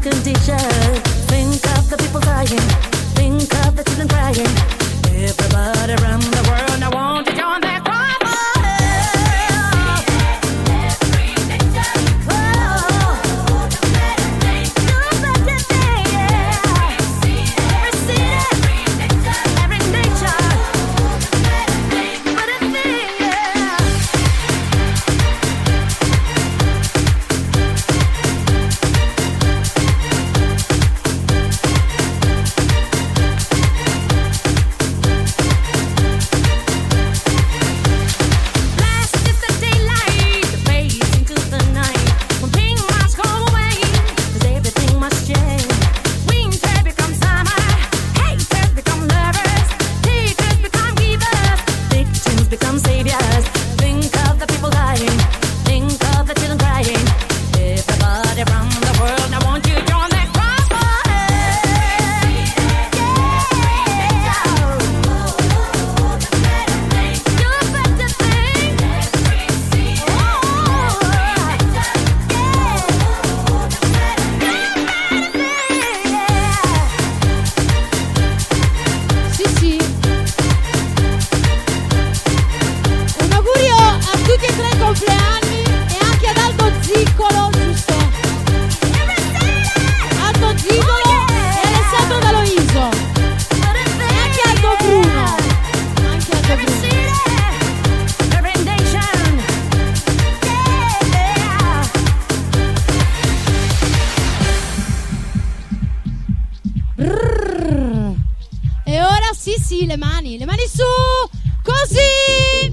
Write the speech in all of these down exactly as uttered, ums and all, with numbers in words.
le mani, le mani su, così.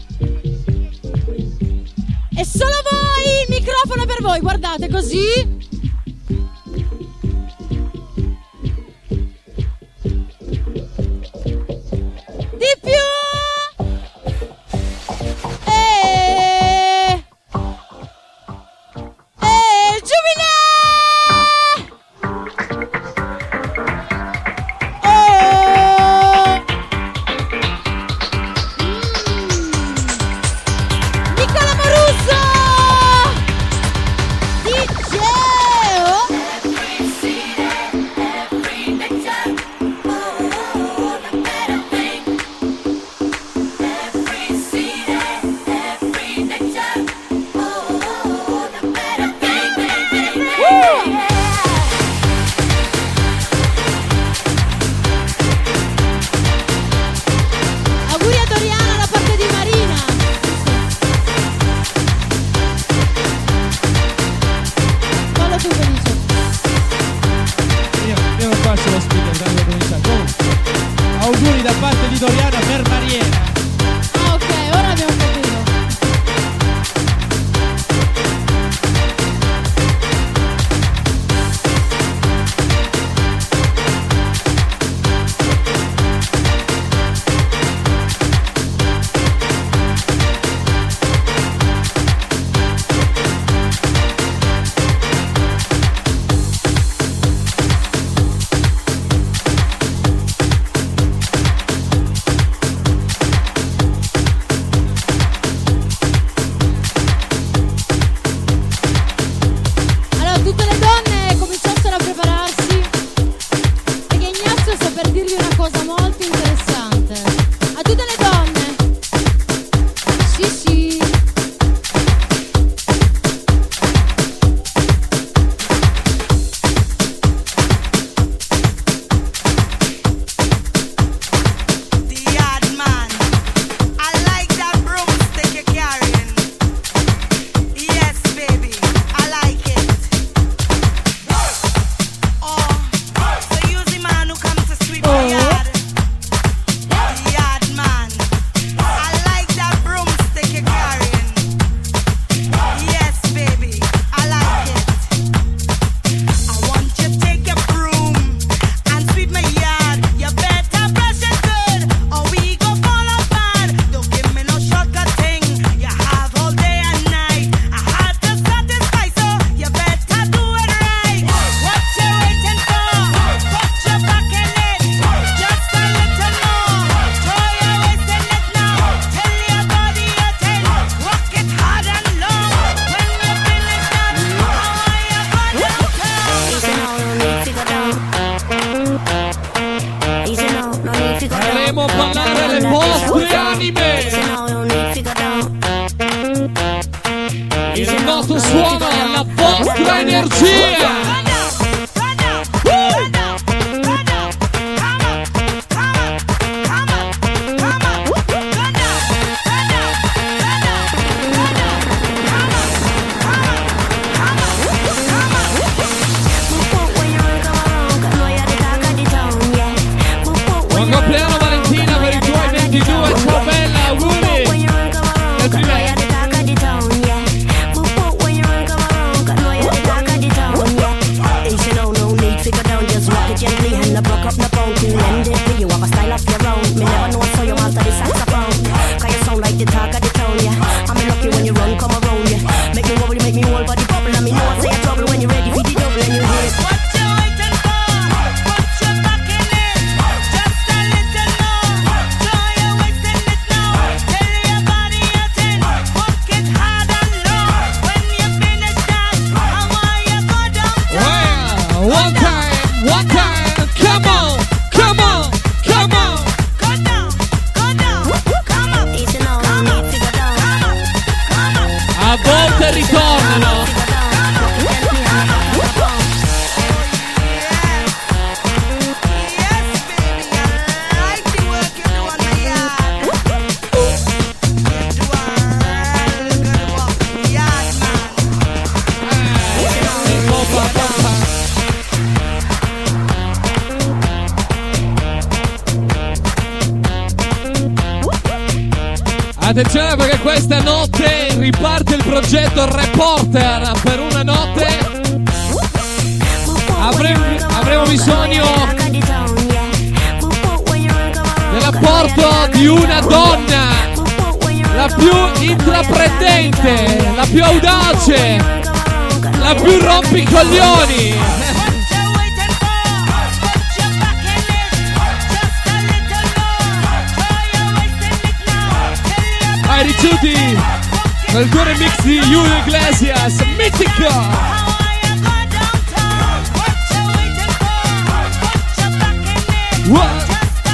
E solo voi, il microfono è per voi, guardate, così. Di più. E E giubile. Auguri da parte di Doriana per Mariena. Ah, ok, ora abbiamo capito. vostre anime. Il nostro suono, la vostra energia. Buon compleanno Valentina per i tuoi ventidue, ciao bella, auguri! Grazie. Attenzione perché questa notte riparte il progetto Reporter per una notte. Avremo, avremo bisogno dell'apporto di una donna, la più intraprendente, la più audace, la più rompicoglioni. Hai ricevuti nel tuo remix di Julio Iglesias, mitico! What?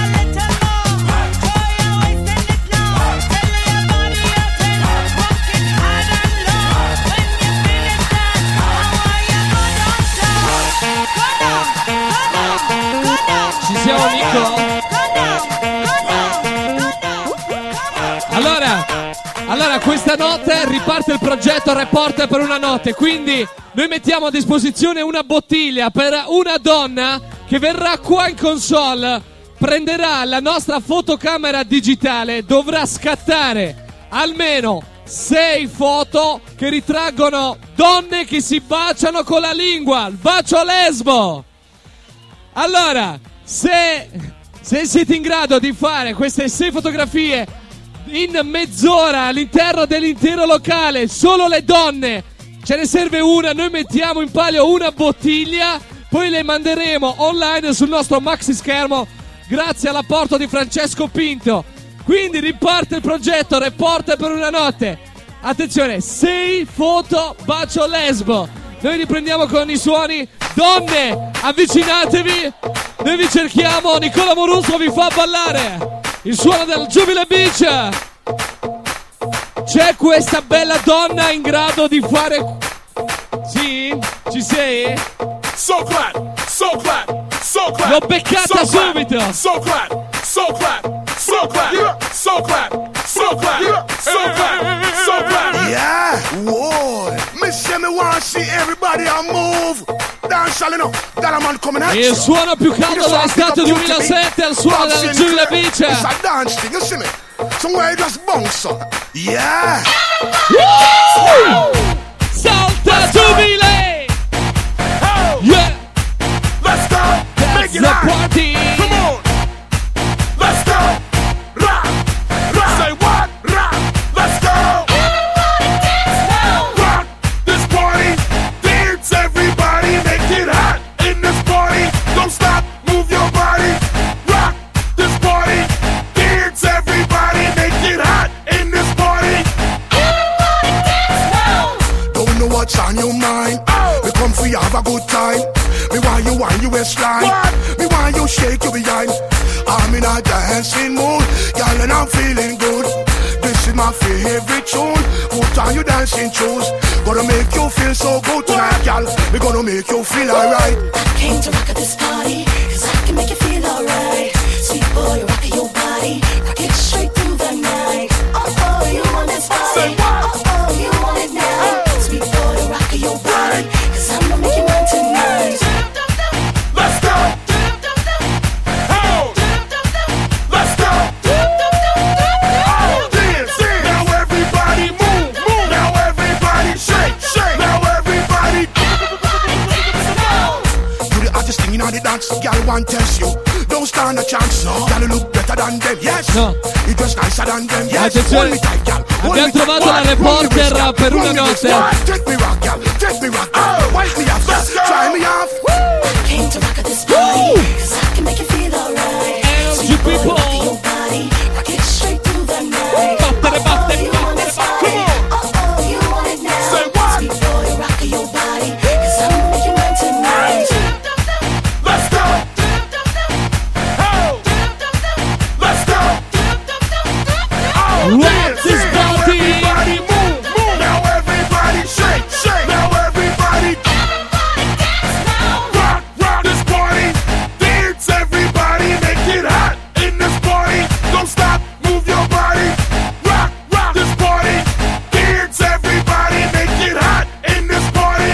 Ci siamo, Nico? Allora, allora questa notte riparte il progetto Reporter per una notte, quindi noi mettiamo a disposizione una bottiglia per una donna che verrà qua in console, prenderà la nostra fotocamera digitale, dovrà scattare almeno sei foto che ritraggono donne che si baciano con la lingua, il bacio lesbo. Allora, se, se siete in grado di fare queste sei fotografie in mezz'ora all'interno dell'intero locale, solo le donne, ce ne serve una, noi mettiamo in palio una bottiglia, poi le manderemo online sul nostro maxi schermo grazie all'apporto di Francesco Pinto. Quindi riparte il progetto Reporter per una notte. Attenzione, sei foto bacio lesbo. Noi riprendiamo con i suoni. Donne, avvicinatevi, noi vi cerchiamo. Nicola Moruso vi fa ballare il suono del Jubilee Beach. C'è questa bella donna in grado di fare... Sì? Ci sei? So clap, so clap, so clap. L'ho beccata so clap, subito. So clap, so clap, so clap, yeah. So clap, so clap, yeah. So clap, so clap. Yeah, whoa. Miss me want see everybody on move. Dance, you know, that man coming at you. Il suono più caldo dell'estate duemilasette al suono del Jubilee Beach. It's a dance thing, you see me? Somewhere you just bounce up. Yeah. Woo! Salta Jubilee. Oh. Yeah. Let's go. That's Make it the hot. party. Come on. Let's go. Rock. Rock. Say what? Rock. Let's go. Everybody dance now. Rock this party. Dance everybody. Make it hot in this party. Don't stop. Move your body. Rock this party. Dance everybody. Make it hot in this party. Everybody dance now. Don't know what's on your mind. Oh. We come for you have a good time. Me want you want you waistline. What? Me want you shake your behind. I'm in a dancing mood, girl, and I'm feeling good. This is my favorite tune. Put on your dancing shoes. Gonna make you feel so good tonight, girl. We're gonna make you feel alright. I came to rock at this party, cause I can make you feel alright. Sweet boy, rock your body, rock it straight through the night. Oh, oh, you want this body? Oh, oh, you want it now? Sweet boy, rock your body, cause I'm gonna make you mine tonight. Let's go. Oh. Let's go. Oh, dance, dance. Now everybody move, move. Now everybody shake, shake. Now everybody. You the hottest thing in all the dance, girl, one test you. Don't stand a chance, no. Girl, you look better than them, yes. No. You dress nicer than them, yes. Attenzione. Hold me tight, girl. Hold Abbiamo me tight. trovato la Hold me reporter wrist, girl. per una Hold me wrist, notte. girl. Take me rock, girl. Take me rock, girl. Wipe me off, Let's go. try me off. I came to rock at this party, cause I can make you feel alright. Energy Sweet boy, people. rock your body, rock it straight through the night. Battere, Oh, battere, oh, you want battere, this battere. body? Oh, oh, you want it now? Say what? Sweet boy, rock your body, cause I'm gonna make you mine tonight. Let's go. Oh. Let's go. Oh, Rock dance, this dance. Now body. everybody move, move. Now everybody shake, shake. Now everybody. Rock, rock this party. Dance, everybody. Make it hot in this party. Don't stop, move your body. Rock, rock this party. Dance, everybody. Make it hot in this party.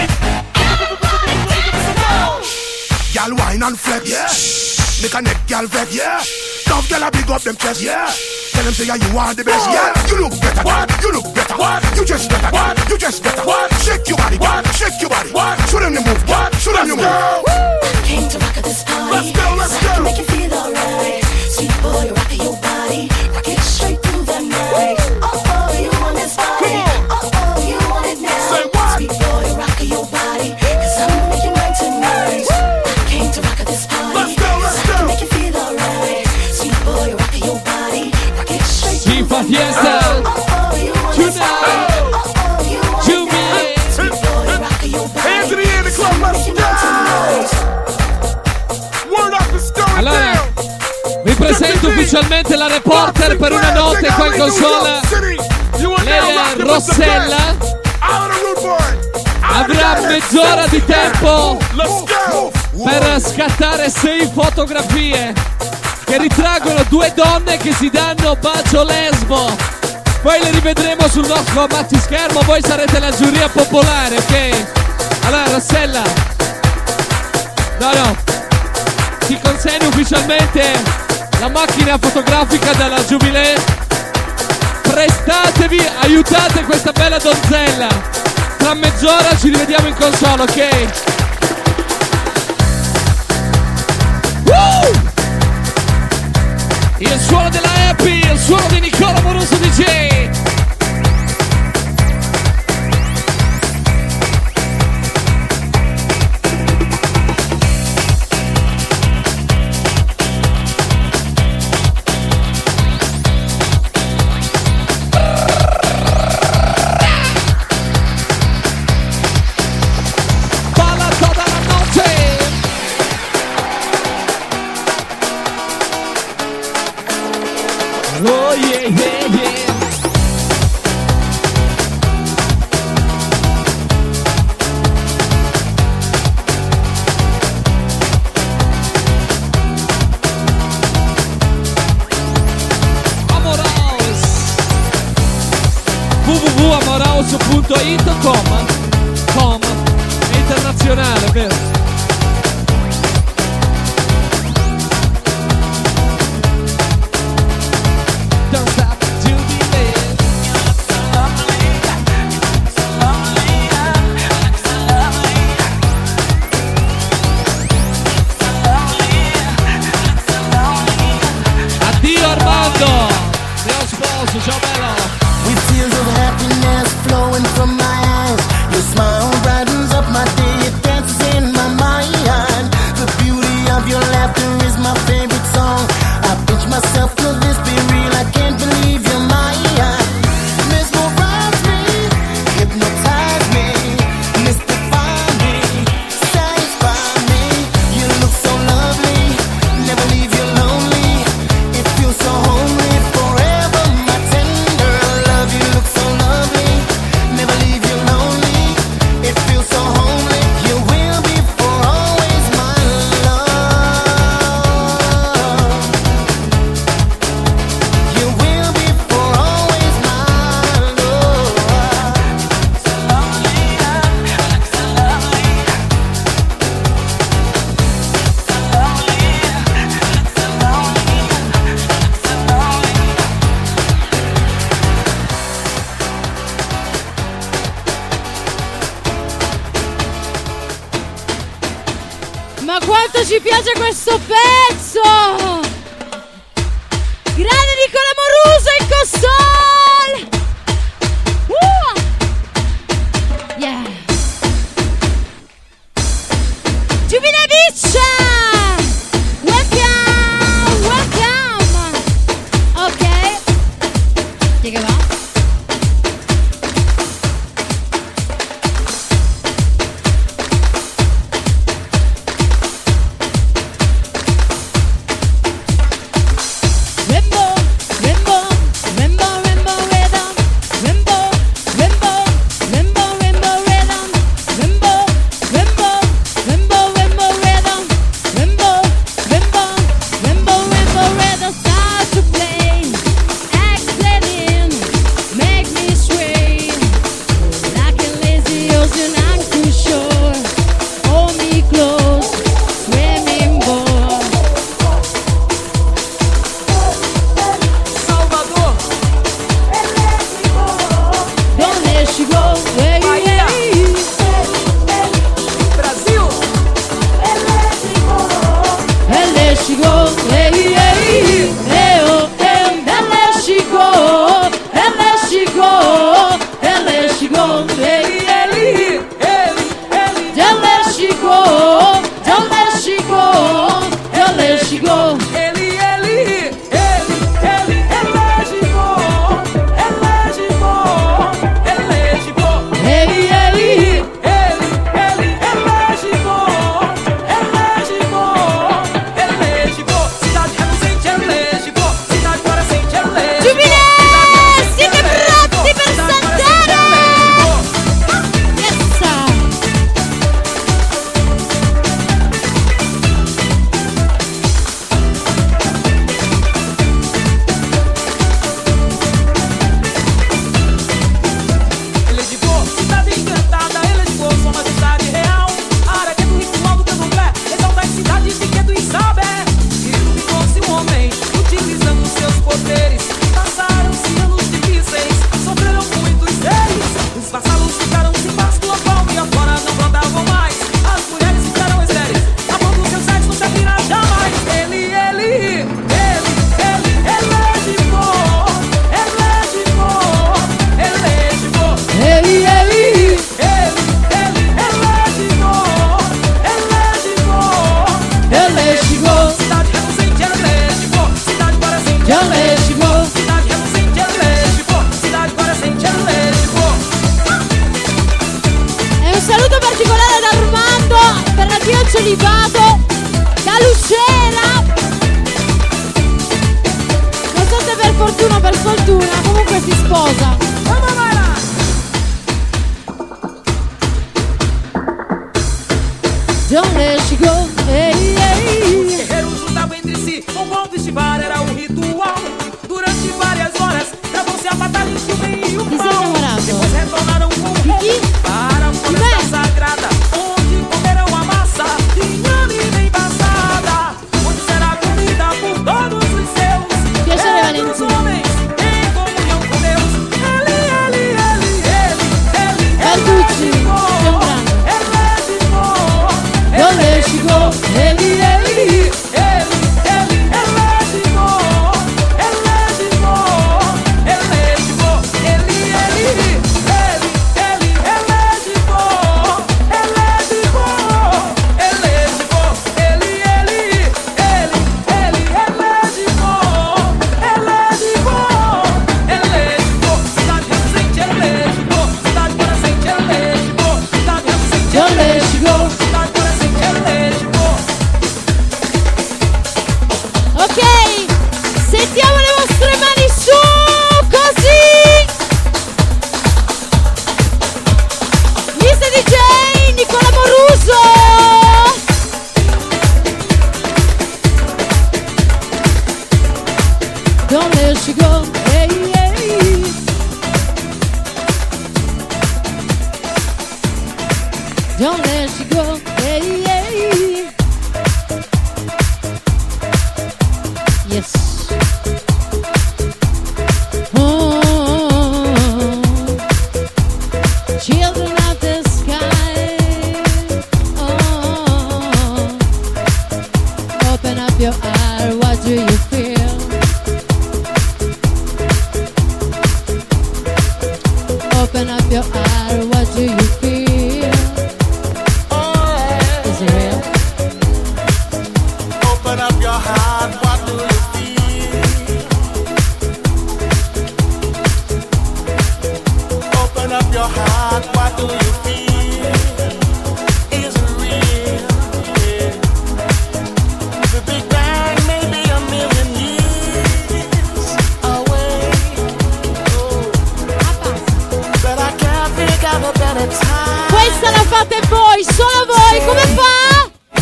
Girl, wine and flex. Yeah. Make a neck, girl, vex. Yeah. Tough girl, I big up them chest. Yeah. Tell them say yeah, you are the best. What? Yeah. You look better. What? You look better. What? You just better. What? You just better. What? Shake your body. What? Shake your body. What? Show them the move. What? Show them the Let's move. go. Came to rock at this party. Let's go, let's cause I can go. make you feel alright. Sweet boy, rock your body, rock it straight through the night. Oh, oh, you want this body? Come on. Oh, oh, you want it now? Say what? Sweet boy, rock your body, cause I'm gonna make you mine tonight. Came to rock at this party. Let's go, let's cause I can go. make you feel alright. Sweet boy, rock your body, rock it straight Si through fa the fiesta. night. Oh, oh, you want this Tonight. body? Oh, oh, you want it Jubilee. now? Sweet boy, rock your body. Hands in the air in the club, I'ma let's make you mine tonight. Word up is going Allora, down. vi presento ufficialmente la reporter per una notte qua in console. Lei è Rossella. Avrà mezz'ora di tempo Let's go. per scattare sei fotografie che ritraggono due donne che si danno bacio lesbo. Poi le rivedremo sul nostro battischermo. Voi sarete la giuria popolare, ok? Allora, Rossella, no no, ti consegno ufficialmente la macchina fotografica della Jubilee. Prestatevi, aiutate questa bella donzella. Tra mezz'ora ci rivediamo in console, ok? Woo! Il suono della Happy, il suono di Nicola Moruso D J. Balla toda la noche. Oh yeah, yeah, yeah. Amoraus w w w punto amoraus punto it com com è internazionale, vero? Don't stop Jubilee. Addio Armando, mio sposo, ciao bello. With tears of happiness flowing from my eyes, your smile brightens up my day, it dances in my quanto ci piace questo pezzo! Grande Nicola Moruso in console! Uh! Yeah! Giubile Beach! Welcome! Welcome! Ok. Chi che va? celibato da Lucera. Non so se per fortuna o per sfortuna, comunque si sposa. Don't let you go, hey, hey. Guerreiros lutavam entre si, um bom festival era um ritual. Durante várias horas, travam-se a batalha entre o bem e o mal. Depois retornaram com o Kiki? para a floresta sagrada, onde comerão a massa de inhame bem passada, onde será comida por todos os seus. Piacere, Entre os Valentina. homens, em comunhão com Deus. Ele, ele, ele, ele, ele, Bertucci, ele, Gianfranco. Don't let you go, ele, ele, ele, ele, ele let you go, ele let you go, ele let you go, ele, ele, ele, ele, ele let you go, ele let you go, ele let you go, ele, ele, ele, ele, ele let you go, ele let you go, ele let you go, cidade recente, ele let you go, cidade para sempre, ele let you go, cidade recente, Don't let you go. cidade para sempre, ele let you go. Ok, sentiamo le vostre mani su, così. mister D J Nicola Moruso. Don't let you go, hey, hey. Don't let you go, hey, hey. Yes. Oh, children of the sky. Oh, up your heart, what do you feel? Open up your heart, what do you feel? Is it real? Open up your heart, what do you feel? Open up your heart, what do you feel? Is it real? Yeah. The Big Bang may be a million years away. Oh. But I can't think of a better time. Questa la fate voi, solo voi, come fa?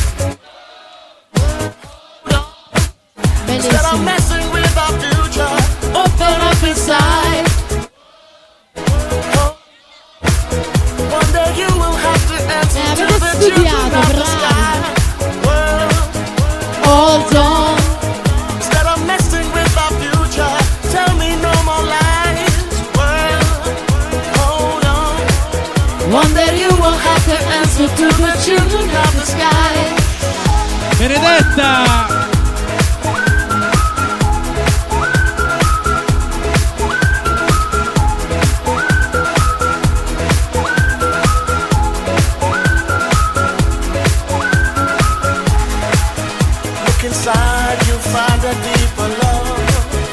Instead of messing with our future, open up inside. One day you will have to answer Eh, to avete the studiato, children of the bravi. sky. Well, Hold on. instead of messing with our future, tell me no more lies. Well, hold on. One day you will have to answer to the children of the sky. Benedetta! Look inside, you find a deeper love.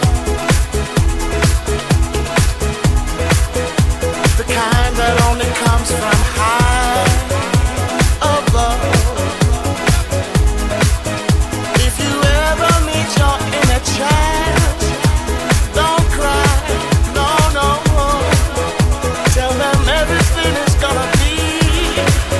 The kind that only comes from high above. If you ever meet your inner child, don't cry, no, no. Tell them everything is gonna be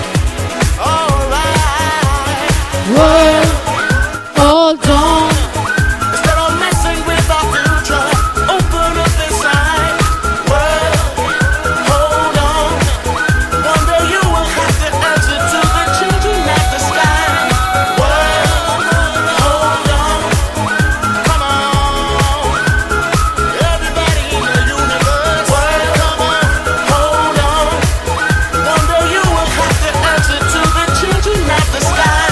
alright. Well, hold on. Instead of messing with our future, open up inside. Well, hold on. One day you will have to answer to the children of the sky. Well, hold on. Come on. Everybody in the universe. Well, come on. Hold on. One day you will have to answer to the children of the sky.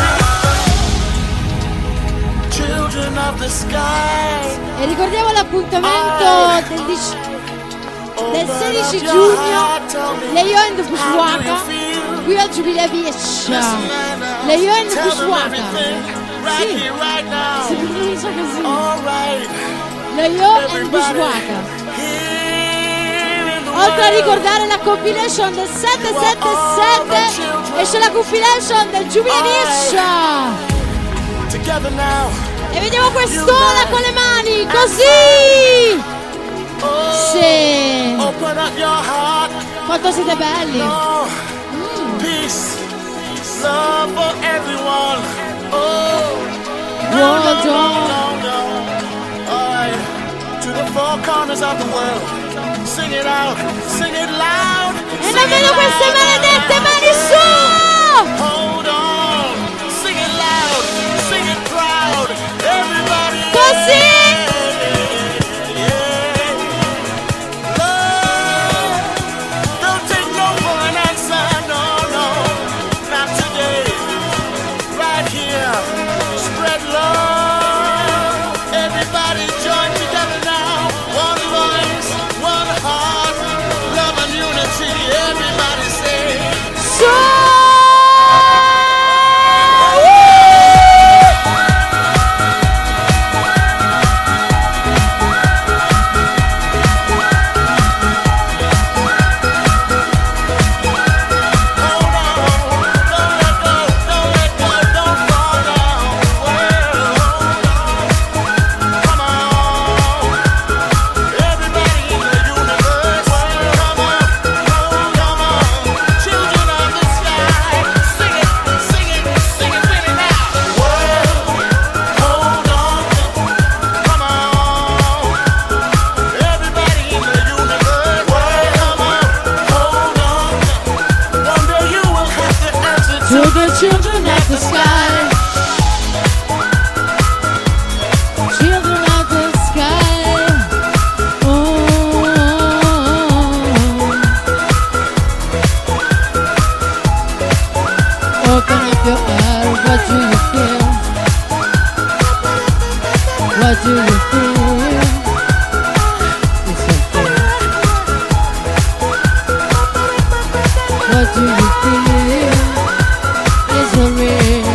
Children of the sky. E ricordiamo l'appuntamento del, dic- del sedici giugno, le Yo and the Bushwaka, qui al Giubilea Viescia. Le Yo and the Bushwaka. Sì, si pronuncia così. Le Yo and the Bushwaka. Oltre a ricordare la compilation del sette sette sette, esce la compilation del Giubilea Viescia. Together now. E vediamo quest'ora con le mani, così! Sì! Open up your heart. Quanto siete belli! Oh, peace, love for everyone. Oh, no, no, Hold no, on. no, no. All right, to the four corners of the world. Sing it out, sing it loud. E sing non it vedo queste loud. maledette mani su! Hold on, sing it loud, sing it proud. Everybody. Così! Don't take no for an answer, no, no, not today. Right here, spread love. Everybody join together now. One voice, one heart, love and unity. Everybody say, What do you feel? What do you feel? Is it real?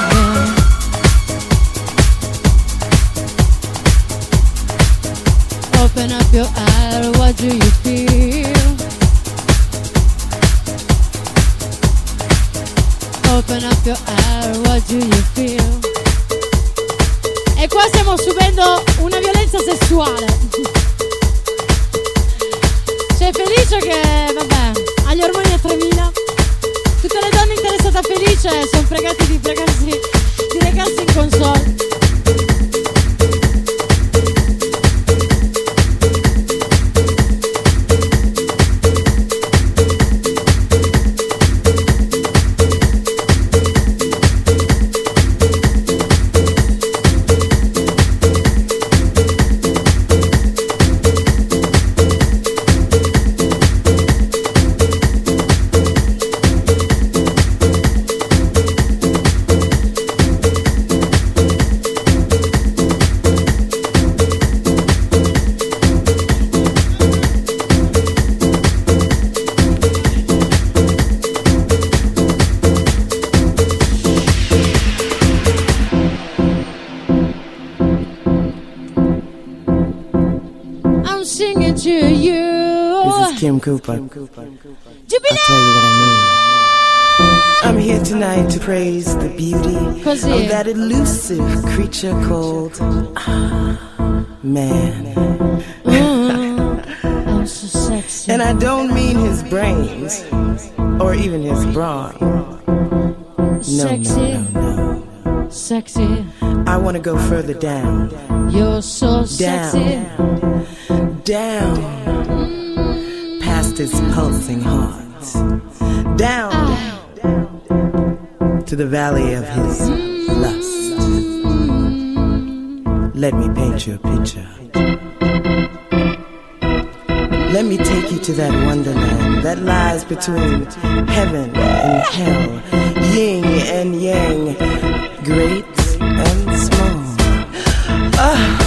Open up your eye, what do you feel? Open up your eye, what do you feel? E qua stiamo subendo una violenza sessuale. C'è Felice che, vabbè, ha gli ormoni a tremila. Tutte le donne interessate a Felice sono pregate di pregarsi, di recarsi in console. Kim Cooper. I'll tell you what I mean. I'm here tonight to praise the beauty Così. of that elusive creature called man. Mm, I'm so sexy. And I don't mean his brains or even his brawn. No, Sexy. no, no, no. Sexy. I want to go further down. You're so Down. sexy. Down. Past his pulsing heart. Down. To the valley of his lust. Let me paint you a picture. Let me take you to that wonderland that lies between heaven and hell, yin and yang, great and small. Ah.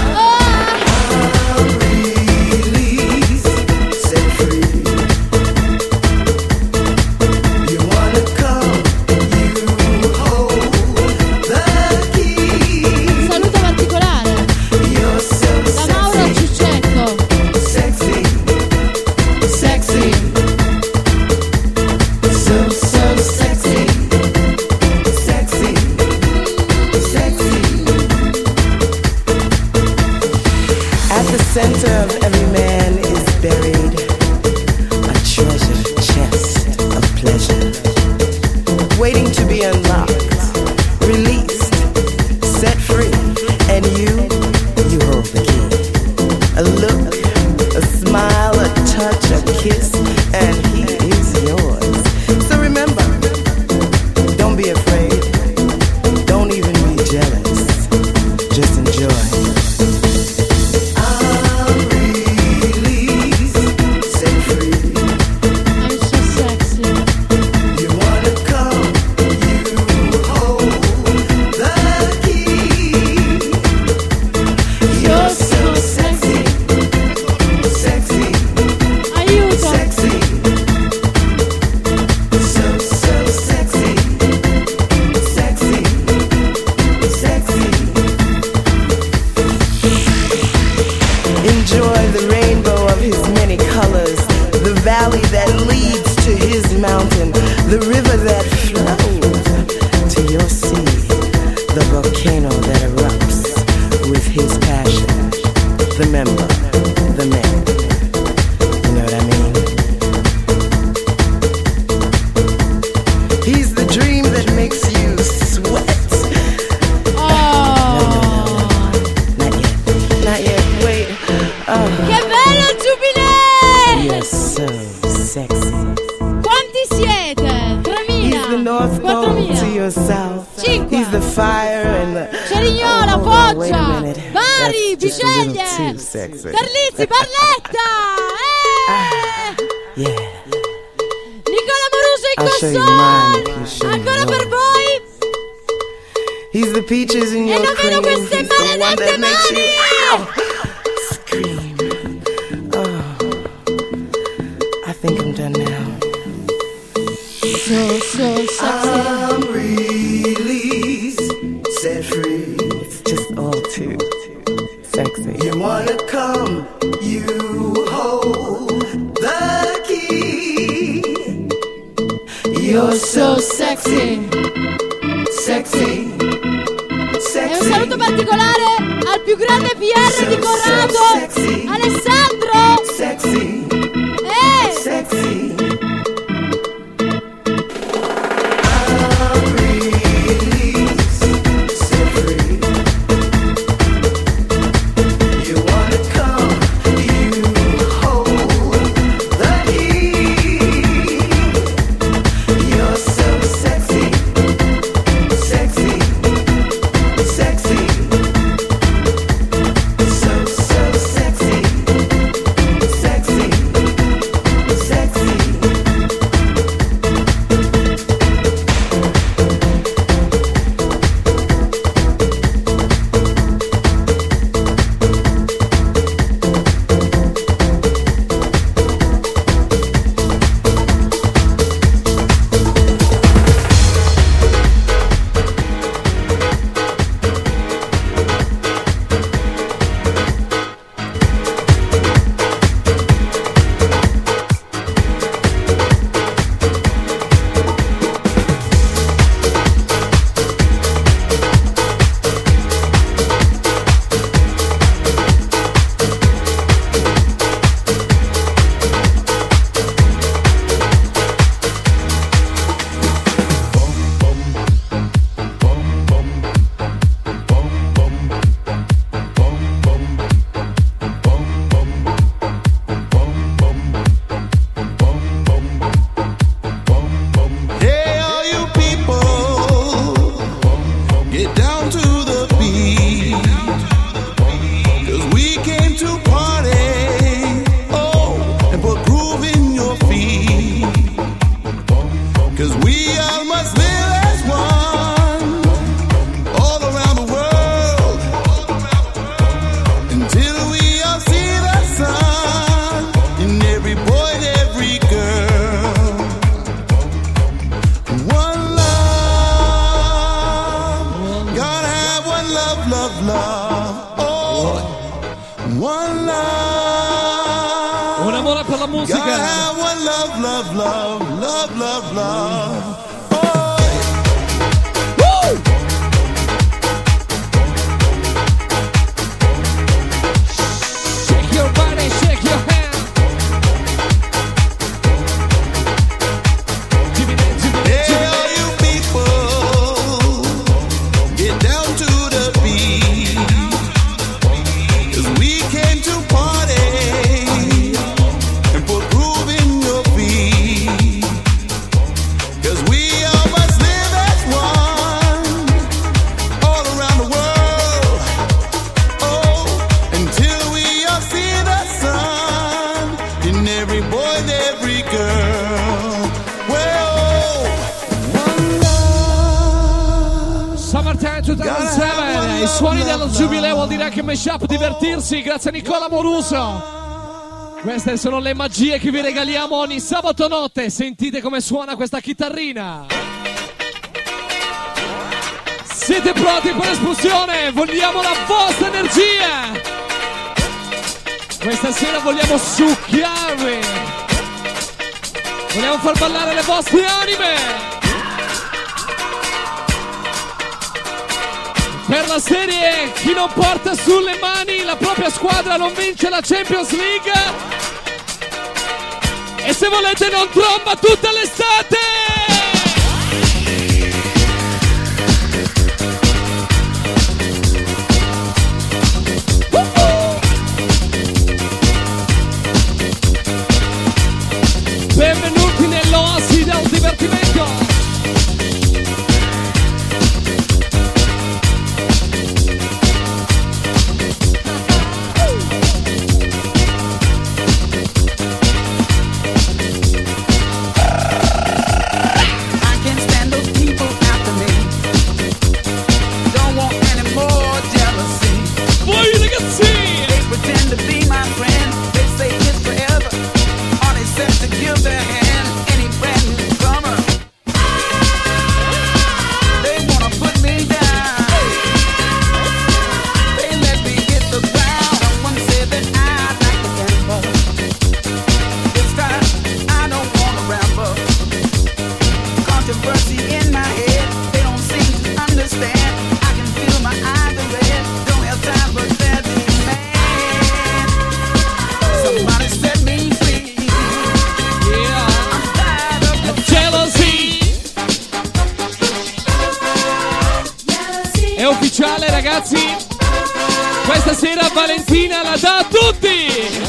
Carlizzi, Barletta! Eh! Yeah. Nicola Moruso in console! Ancora per voi! He's the peaches in E your non vedo cream. queste He's the one that maledette makes you mani! scream. Oh, I think I'm done now. So, so sexy. I'm released, set free. It's just all too sexy. You wanna come, you hold the key. You're so sexy. Sexy. E un saluto particolare al più grande P R di Corrado, so sexy. Alessandro. Sexy. Eh! Sexy. Un amore per la musica. One love, love, love, love, love, love. Shake your body, shake your hand. Hey, all you people, get down to the beat. 'Cause we came to party and put groove in your feet. 'Cause we all must live as one all around the world. Oh, until we all see the sun in every boy and every girl. Well, one love. Summertime duemilasette, i suoni dello giubileo vuol dire anche mashup, divertirsi, grazie a Nicola Moruso. Queste sono le magie che vi regaliamo ogni sabato notte, sentite come suona questa chitarrina. Siete pronti per l'esplosione? Vogliamo la vostra energia! Questa sera vogliamo succhiarvi! Vogliamo far ballare le vostre anime! Per la serie chi non porta sulle mani la propria squadra non vince la Champions League. E se volete non tromba tutta l'estate. Benvenuti nell'oasi del divertimento. Natale, ragazzi. Questa sera Valentina la dà a tutti.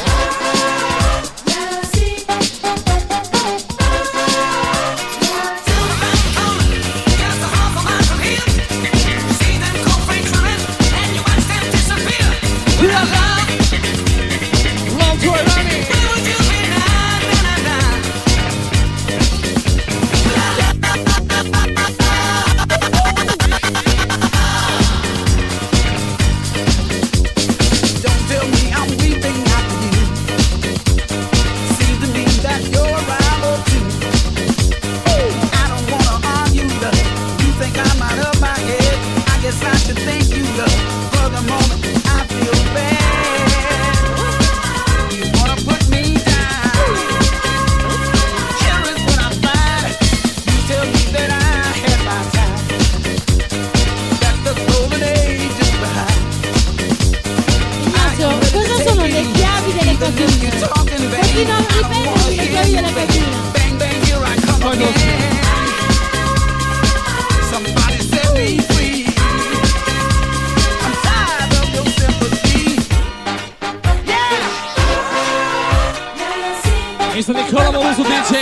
mister Nicola Mauso D J.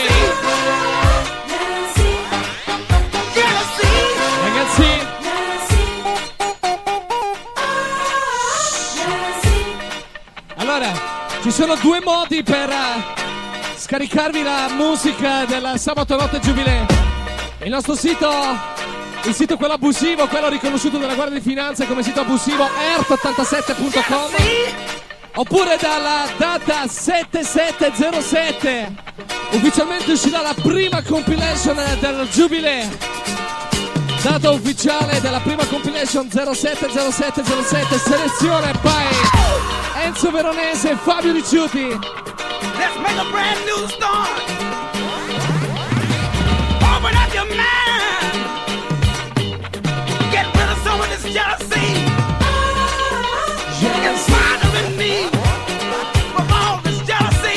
Ragazzi, allora ci sono due modi per uh, scaricarvi la musica del sabato notte giubileo. Il nostro sito, il sito quello abusivo, quello riconosciuto dalla Guardia di Finanza come sito abusivo, earth ottantasette punto com. Oppure dalla data sette sette zero sette ufficialmente uscirà la prima compilation del Giubileo. Data ufficiale della prima compilation zero sette zero sette zero sette, selezione by Enzo Veronese e Fabio Ricciuti. Let's make a brand new start. Open up your mind. Get rid of some of this jealousy. Get smarter than me. From all this jealousy.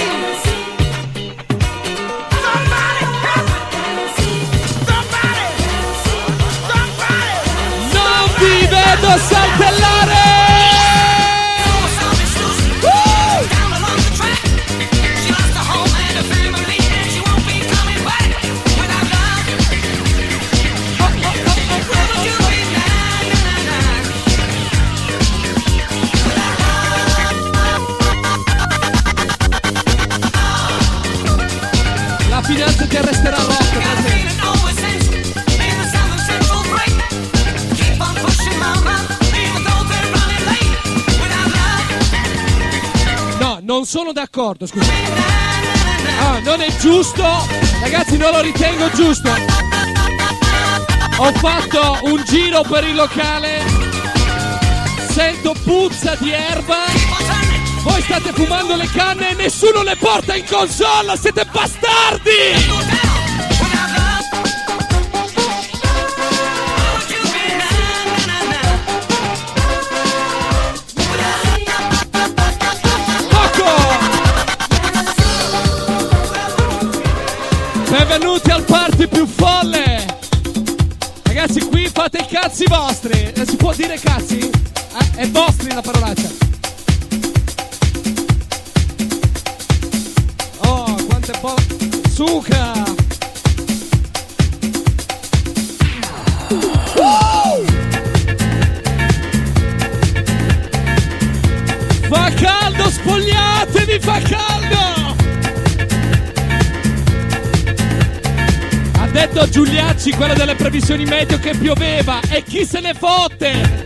Somebody help me. Somebody. Somebody. Non vi vedo saltellare. La finanza ti arresterà rock. No, non sono d'accordo, scusa. Ah, non è giusto. Ragazzi, non lo ritengo giusto. Ho fatto un giro per il locale. Sento puzza di erba. Voi state fumando le canne e nessuno le porta in console, siete bastardi! Benvenuti al party più folle! Ragazzi, qui fate i cazzi vostri! Si può dire cazzi? Eh, è vostri la parolaccia! Suca! Uh! Fa caldo, spogliatevi, fa caldo! Ha detto Giuliacci, quello delle previsioni meteo, che pioveva, e chi se ne fotte?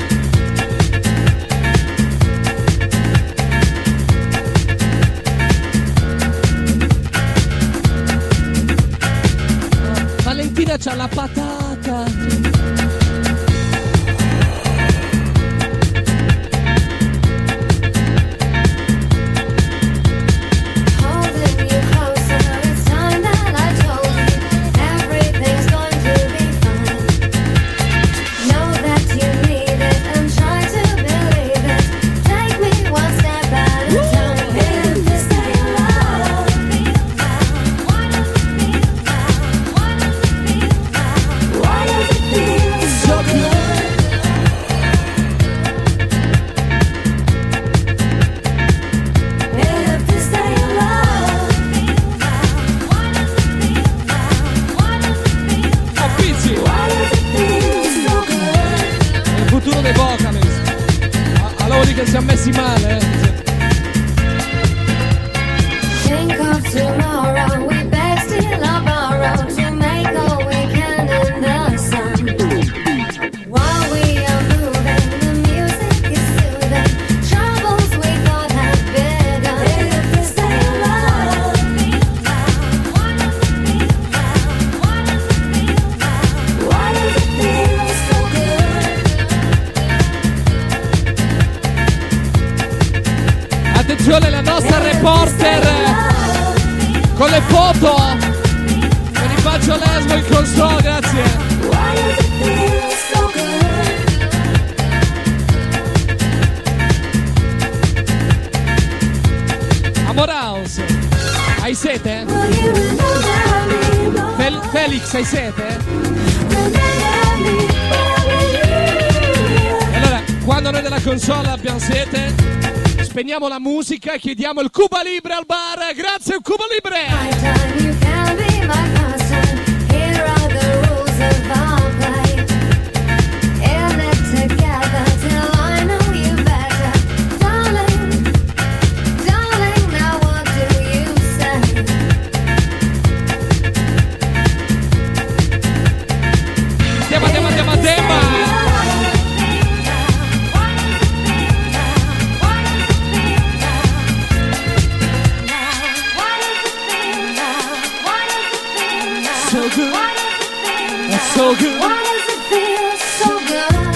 Valentina c'ha la patata. Holding you closer, it's time that I told you everything's going to be fine. Know that you need Allora vuol dire che siamo messi male, eh. Think of tomorrow, we beg still or borrow to make all we can in the sun. While we are moving, the music is soothing. Troubles we thought had begun. If this ain't love, what does it feel now? What does it feel now? Why does it feel so good? Attenzione, la nostra reporter con le foto, con il bacio lesbo in console, grazie. Why does it feel so good? Amor House, hai sete? Fel- Felix, hai sete? E allora, quando noi della console abbiamo sete, spegniamo la musica e chiediamo il Cuba Libre al bar. Grazie, un Cuba Libre! My time, you can be my constant. Here are the rules of our play. In it together till I know you better. Darling, darling, now what do you say? Andiamo, andiamo, andiamo, andiamo! So good. That's so good. Why does it feel so good?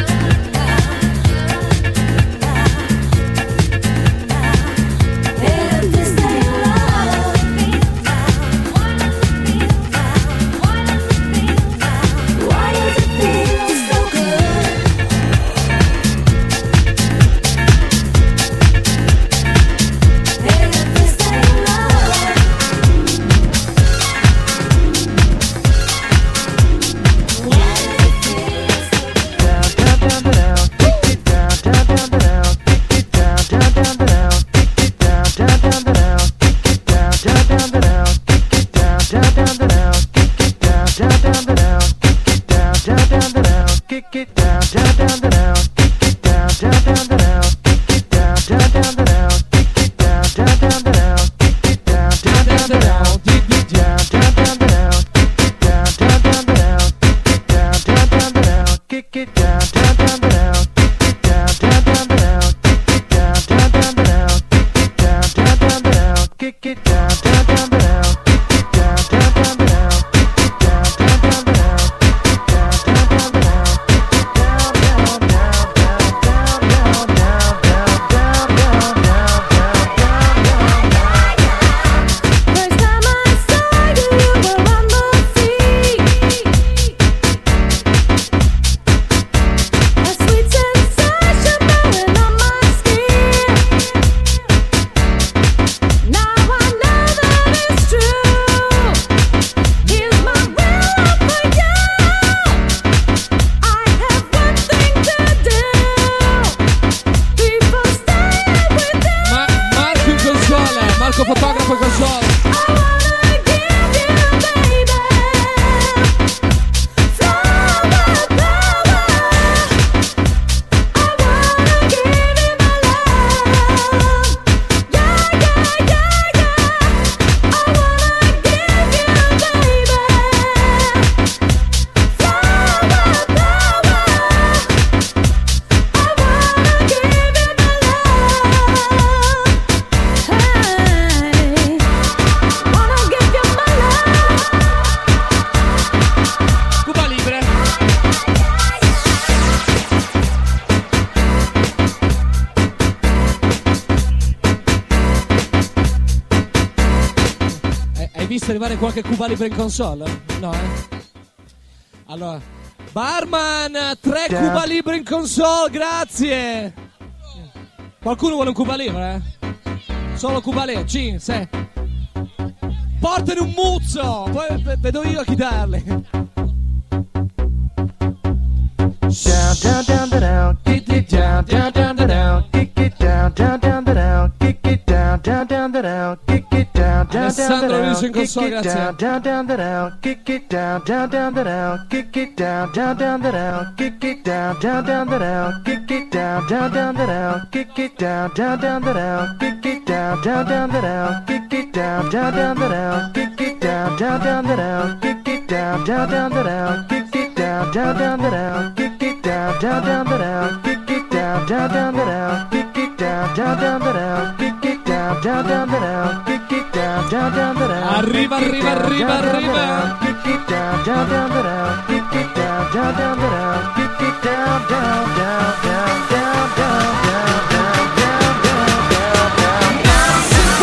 If this ain't love, why does it feel so good? If this ain't love. visto arrivare qualche Cuba Libre in console? No, eh? Allora, barman, tre Ciao. Cuba Libre in console, grazie. Qualcuno vuole un Cuba Libre? Eh? Solo Cuba Libre, cinque, sei. Portane un muzzo, poi v- vedo io a chi darle. Down, down, down, down, down, kick it down, down, down, down, down, kick it down, down, down, down, down, kick it down, down, down, down, down, kick it down, down, down, Alessandro down, Riso in kick console, it grazie. down, down, down, down, kick it down, down, down, down, kick it down, down, down, down, kick it down, down, down, down, kick it down, down, down, down, down, kick it down, down, down, down, kick it down, down, down, down, kick it down, down, down, down, kick it down, down, down, down, kick it down, down, down, down, kick it down, down, down, down, kick it down, down, down, down, kick it down, down, down, down, kick it down, down, down, down, kick it down, down, down, down, kick it down, down, down, down. Arriva, arriva, arriva, arriva. Kick it down, down, down, down, kick it down, down, down, down, kick it down, down, down, down, down, down, down, down, down, down, down, down.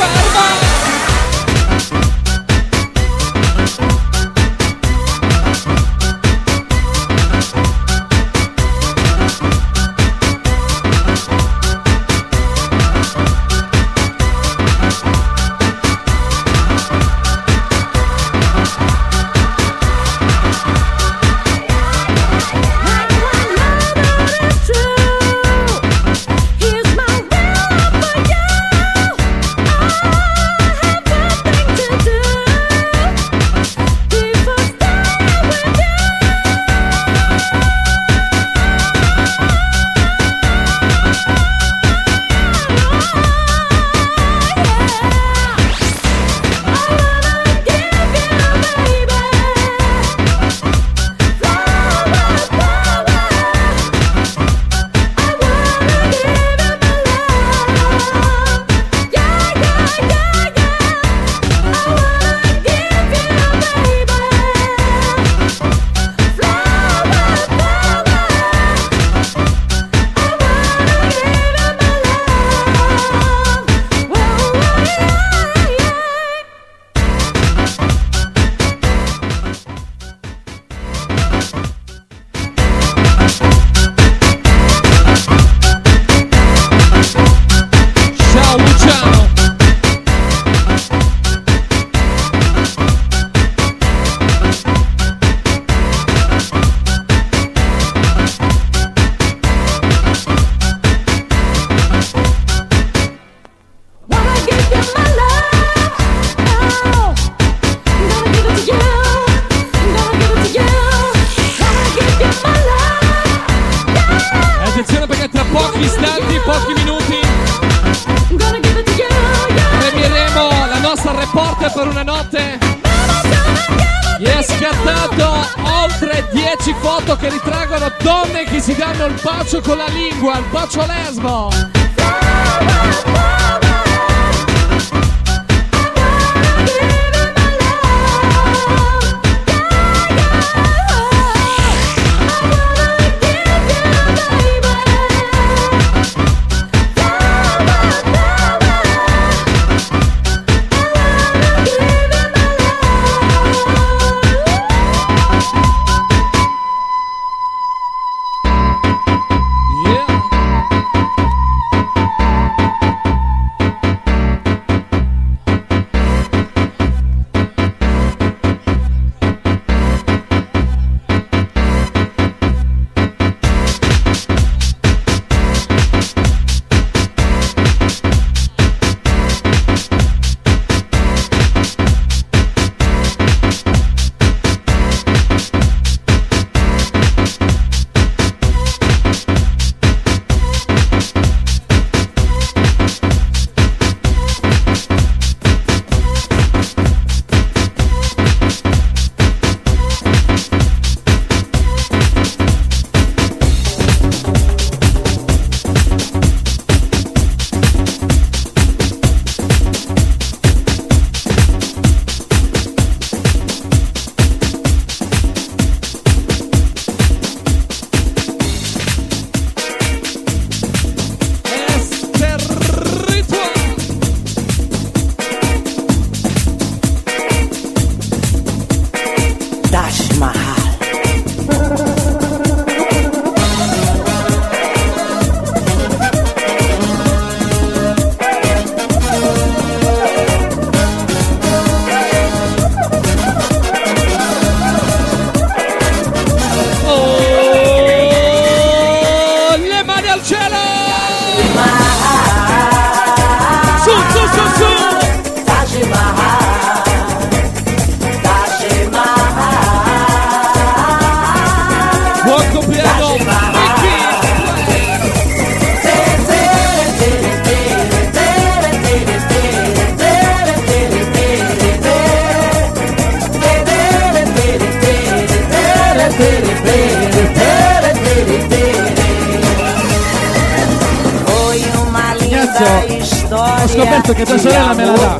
Per una notte gli è scattato oltre dieci foto che ritraggono donne che si danno il bacio con la lingua, il bacio lesbo. pezzo ho scoperto che tua sorella me la dà.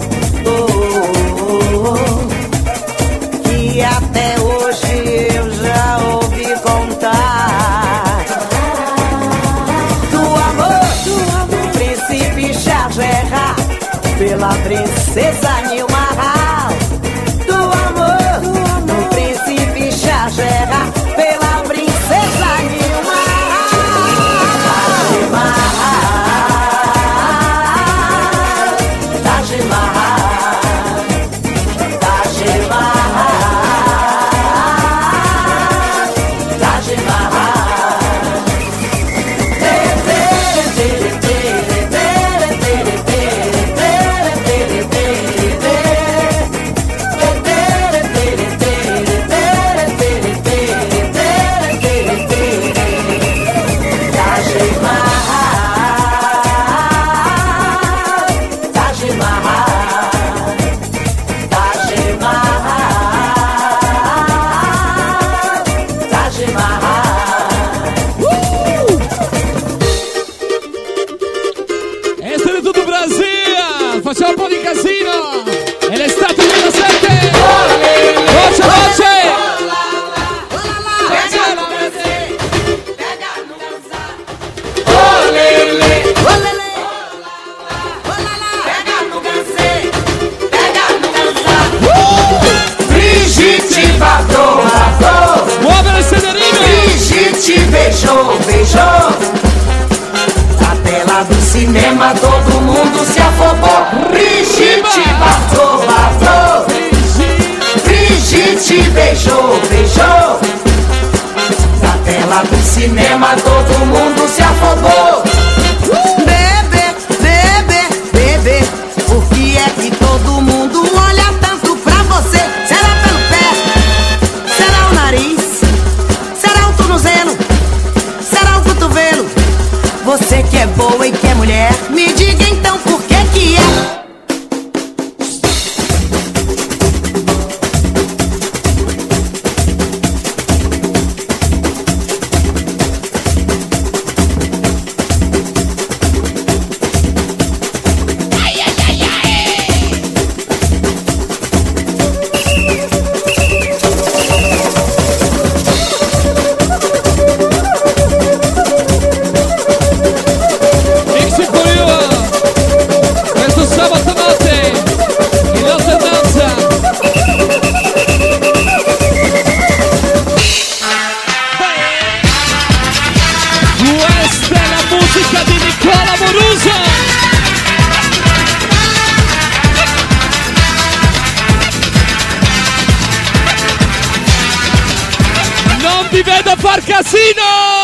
Que até hoje eu já ouvi contar do amor, do amor, príncipe Shahjahan pela princesa Nilmahal, do amor, do amor, príncipe Shahjahan pela princesa Nilmahal. Taj Mahal, Taj Mahal, Taj Mahal, Taj Mahal. Essere tutto Brasile, facciamo un po' di casino. È l'estate duemilasette. Voce, voce. Brigitte Bardot, Bardot, muove le sederine. Brigitte beijou, beijou. Na tela do cinema todo mundo se afobou. Brigitte Bardot, Bardot, Brigitte beijou, beijou. Na tela do cinema todo mundo se afobou. Bebê, bebê, bebê, por que é que todo mundo olha tanto pra você? Será pelo pé? Será o nariz? Será o tornozelo? Será o cotovelo? Você que é boa e que é mulher, me diga então por que que é. Mixi for you. Questo sabato notte in alternanza. Questa è la musica di Nicola Moruso. Non vi vedo far casino!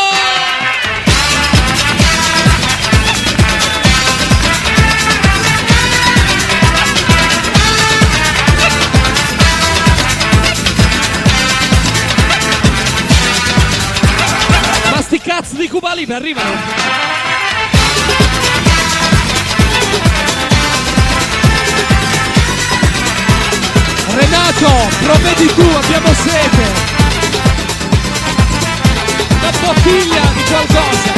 Ma sti cazzo di Cuba Libre arrivano! Renato, provvedi tu, abbiamo sete! Una bottiglia di qualcosa!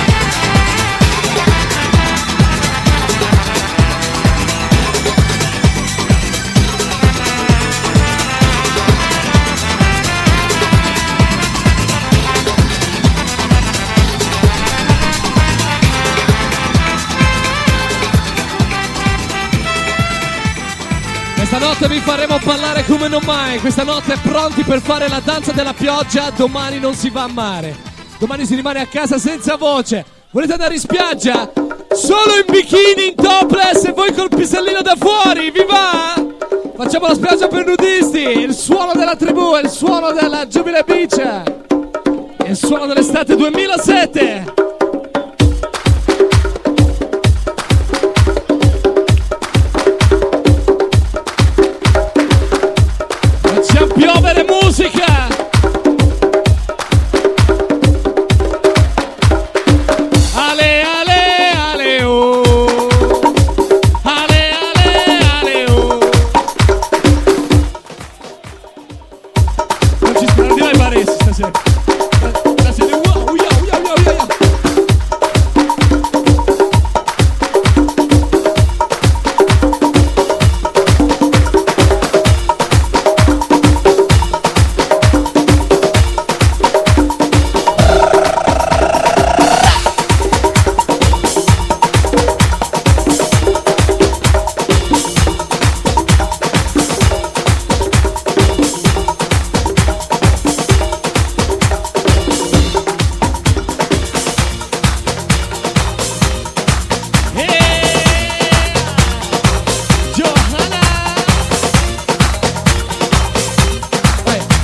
Questa notte vi faremo ballare come non mai. Questa notte pronti per fare la danza della pioggia. Domani non si va a mare. Domani si rimane a casa senza voce. Volete andare in spiaggia? Solo in bikini, in topless e voi col pisellino da fuori. Vi va? Facciamo la spiaggia per nudisti. Il suono della tribù, il suono della Jubilee Beach, il suono dell'estate duemilasette. Facciamo piovere musica. Ale ale ale oh. Ale ale ale oh. Non ci spero di mai Paresi stasera. Stasera wow, wow, wow, wow, wow.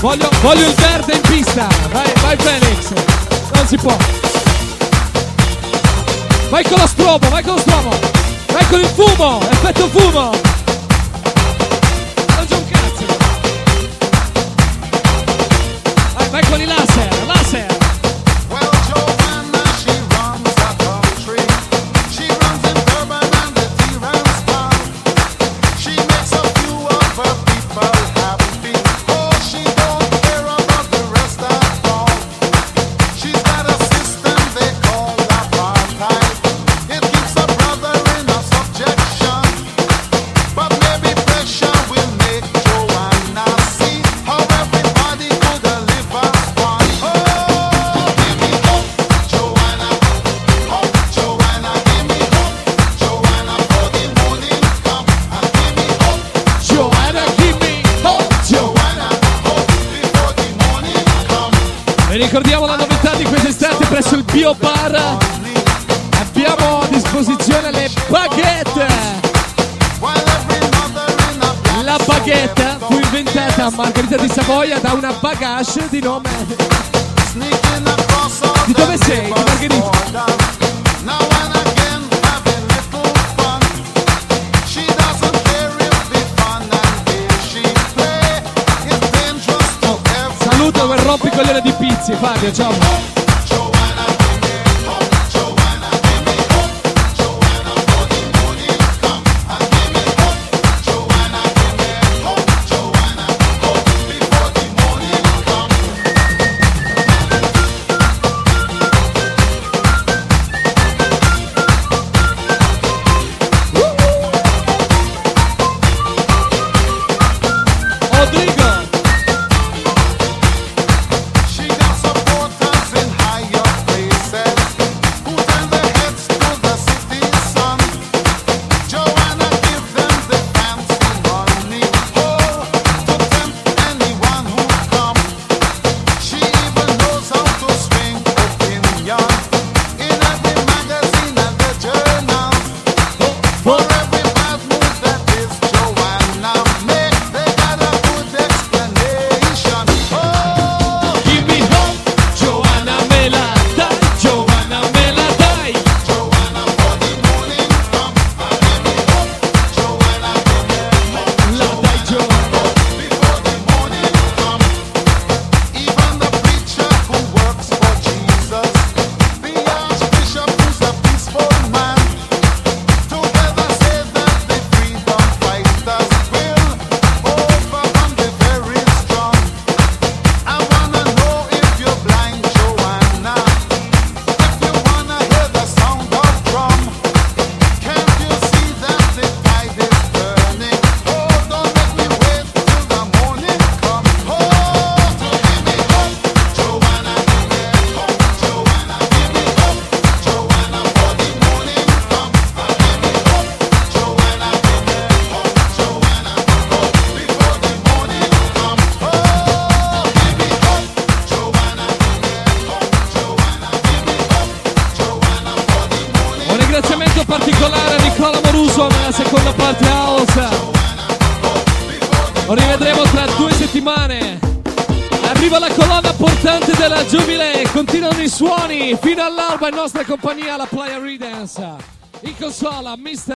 Voglio, voglio il verde in pista. Vai, vai Felix. Non si può. Vai con lo strobo, vai con lo strobo. Vai con il fumo, effetto fumo. Non c'è un cazzo. Vai, vai con i laser, laser. Ricordiamo la novità di quest'estate presso il Bio Bar. Abbiamo a disposizione le baguette. La baguette fu inventata a Margherita di Savoia da una bagage di nome. Di dove sei? Di Margherita? Saluto quel rompicoglione di pizzi, Fabio, ciao. Particolare a Nicola Moruso nella seconda parte house. Lo rivedremo tra due settimane. Arriva la colonna portante della Jubilee. Continuano i suoni fino all'alba in nostra compagnia, la Playa Redance. In consola mister